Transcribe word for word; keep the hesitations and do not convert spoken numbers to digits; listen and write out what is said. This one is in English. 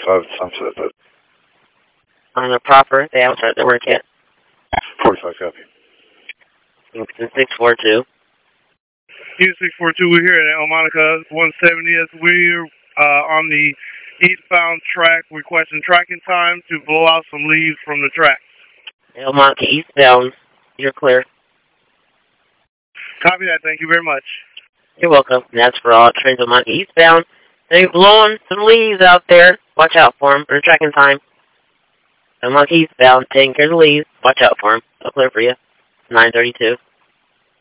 forty-five, I'm set, but... On the proper, they haven't started their work yet. forty-five, copy. Houston six four two. Houston six four two, we're here at El Monica one seventieth. We're uh, on the eastbound track requesting tracking time to blow out some leaves from the track. El Monica eastbound, you're clear. Copy that, thank you very much. You're welcome. And that's for all trains El Monica eastbound. They're blowing some leaves out there. Watch out for them for tracking time. El Monica eastbound, taking care of the leaves. Watch out for them. I'll clear for you. nine thirty-two.